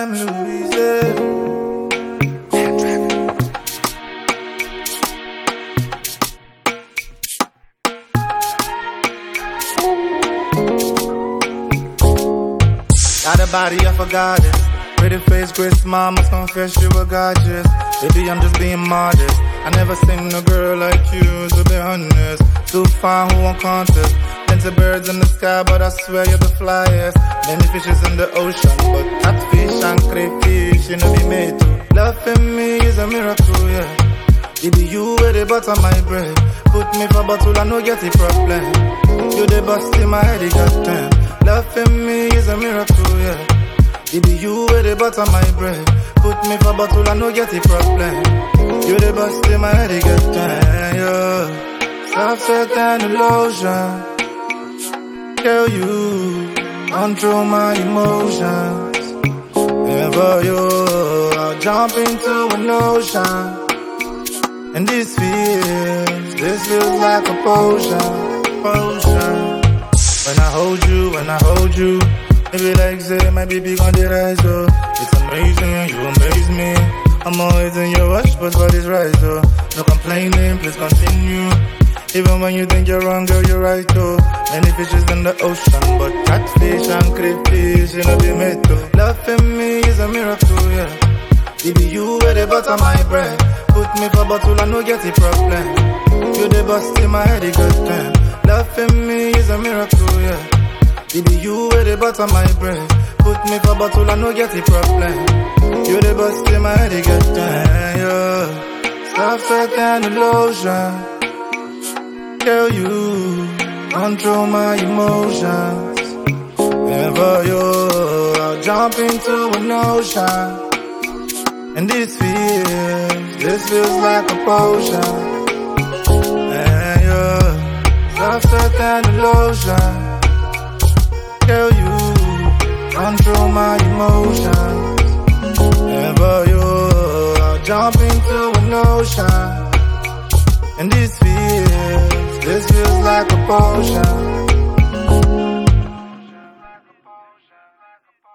I'm Louise. Got a body, I forgot it. Pretty face, grace, mama, confess you were gorgeous. Baby, I'm just being modest. I never seen a girl like you, to be honest. Too fine, who won't contest? Plenty birds in the sky, but I swear you're the flyest. Many fishes in the ocean, but catfish and crayfish, you know, be made to. Loving me is a miracle, yeah. It be you with the butter my bread. Put me for bottle, I no get a problem. You the bust in my head, goddamn. Loving me is a miracle, yeah. It be you with the butter my bread. Put me for bottle, I no get a problem. You the bust in my head, goddamn, yeah. Softer than the lotion. Girl, you control my emotions. And for you, I'll jump into an ocean. And this feels like a potion. When I hold you, it be like say my baby gon' the rise, oh. It's amazing, you amaze me. I'm always in your rush, but what is right, oh. No complaining, please continue. Even when you think you're wrong, girl, you're right, oh. Many fishes in the ocean, but catfish and crayfish, you know, be made to. Loving me is a miracle, yeah. It be you with the butter my bread. Put me for bottle, I no get a problem. You the bust in my head, goddamn. Loving me is a miracle, yeah. It be you with the butter my bread. Put me for bottle, I no get a problem. You the bust in my head, goddamn, yeah. Softer than the lotion. Girl, you control my emotions. And for you, I'll jump into an ocean. And this feels like a potion. And you're softer than the lotion. Girl, you control my emotions. And for you, I'll jump into an ocean. And this feels like a potion.